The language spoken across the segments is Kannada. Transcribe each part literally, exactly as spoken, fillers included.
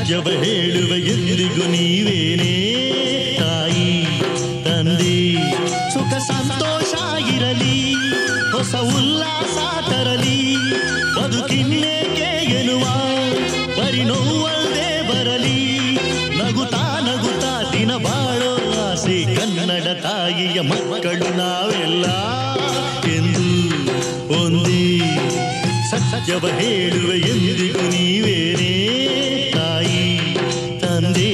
ಸತ್ಯವ ಹೇಳುವ ಎಂದಿಗೂ ನೀವೇನೇ ತಾಯಿ ತಂದೆ. ಸುಖ ಸಂತೋಷ ಇರಲಿ, ಹೊಸ ಉಲ್ಲಾಸ ತರಲಿ, ಬದುಕಿನ್ನೇಕೆ ಎನ್ನುವ ಬರಿ ನೋವಲ್ದೇ ಬರಲಿ. ನಗುತ್ತಾ ನಗುತ್ತಾ ದಿನ ಬಾಳೋ ಆಸೆ ಕನ್ನಡ ತಾಯಿಯ ಮಕ್ಕಳು ನಾವೆಲ್ಲ ಎಂದು ಒಂದೇ. ಸತ್ಯವ ಹೇಳುವ ಎಂದಿಗೂ ನೀವೇನೇ ತಾಯಿ ತಂದೆ.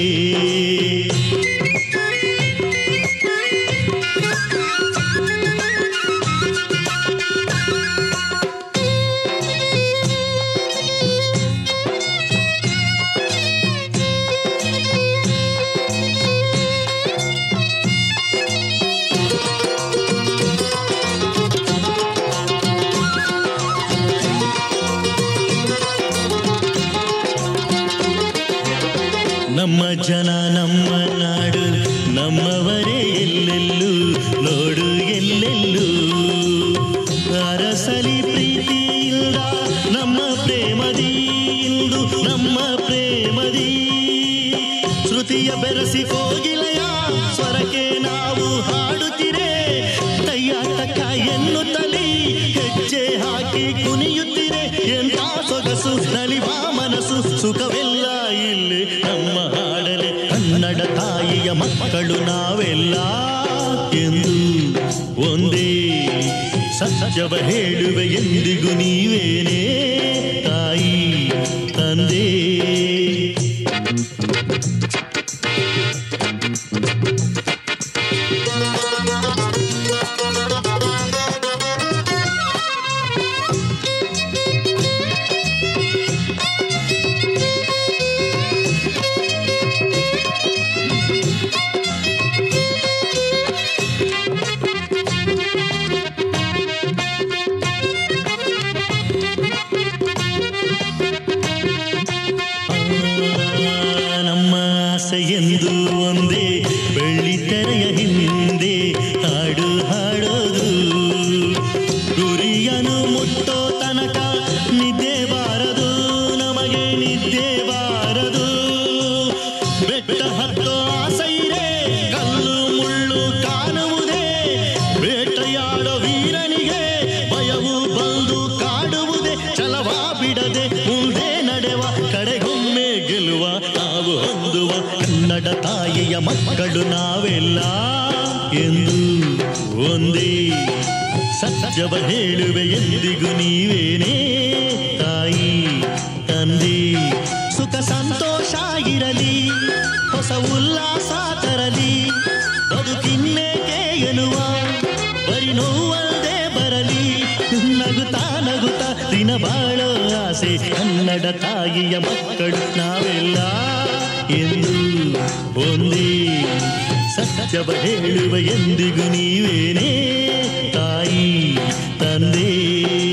ನಮ್ಮ ಜನ ನಮ್ಮ ನಾಡು ನಮ್ಮವರೇ ಎಲ್ಲೆಲ್ಲೂ ನೋಡು ಎಲ್ಲೆಲ್ಲೂ. ಅರಸಲಿ ಪ್ರೀತಿಯಿಂದ ನಮ್ಮ ಪ್ರೇಮದಿ ಇಂದು ನಮ್ಮ ಪ್ರೇಮದಿ. ಶ್ರುತಿಯ ಬೆರೆಸಿ ಕೋಗಿಲೆಯ ಸ್ವರಕ್ಕೆ ನಾವು ಹಾಡುತ್ತಿರೆ. ತಯ್ಯಾಟಕ ಎನ್ನುತ್ತಲಿ ಹೆಜ್ಜೆ ಹಾಕಿ ಕುಣಿಯುತ್ತಿರೆ. ಎಂಥ ಸೊಗಸು ನಲಿವ ಮನಸ್ಸು ಸುಖವೆಲ್ಲ ಇಲ್ಲಿ ನಮ್ಮ ಹಾಡಲೆ. ಕನ್ನಡ ತಾಯಿಯ ಮಕ್ಕಳು ನಾವೆಲ್ಲ ಎಂದು ಒಂದೇ. ಸತ್ಯವ ಹೇಳುವೆ ಎಂದಿಗೂ ನೀವೇನೇ ತಾಯಿ ತಂದೆ. ಎಂದು ಒಂದೇ ಬೆಳ್ಳಿ ತೆರೆಯ ಹಿಂದೆ ಹಾಡು ಹಾಡೋದು. ಗುರಿಯನ್ನು ಮುಟ್ಟೋ ತನಕ ನಿದ್ದೆ ಬಾರದು, ನಮಗೆ ನಿದ್ದೆ ಬಾರದು. ಬೆಟ್ಟ ಹತ್ತೋ ಆಸೈರೆ ಕಲ್ಲು ಮುಳ್ಳು ಕಾಣುವುದೇ. ಬೇಟೆಯಾಡೋ ವೀರನಿಗೆ ಭಯವು ಬಂದು ಕಾಡುವುದೇ. ಛಲವ ಬಿಡದೆ ಮುಂದೆ ನಡೆವ, ಕಡೆಗೊಮ್ಮೆ ಗೆಲ್ಲುವ ನಾವು ಹೊಂದುವ ಕನ್ನಡ ತಾಯಿಯ ಮಕ್ಕಳು ನಾವೆಲ್ಲ ಎಂದು ಒಂದೇ. ಸತ್ಯವ ಹೇಳುವೆ ಎಂದಿಗೂ ನೀವೇನೇ ತಾಯಿ ತಂದೆ. ಸುಖ ಸಂತೋಷ ಇರಲಿ, ಹೊಸ ಉಲ್ಲಾಸ ತರಲಿ, ಬದುಕಿನ್ನೇಕೆ ಎನ್ನುವ ಬರಿ ನೋವಲ್ದೇ ಬರಲಿ. ನಗುತ್ತಾ ನಗುತ್ತಾ ದಿನ ಬಾಳೋ ಆಸೆ ಕನ್ನಡ ತಾಯಿಯ ಮಕ್ಕಳು ನಾವೆಲ್ಲ ಎಂದು ಒಂದೇ. ಸತ್ಯವ ಹೇಳುವ ಎಂದಿಗೂ ನೀವೇನೇ ತಾಯಿ ತಂದೆ.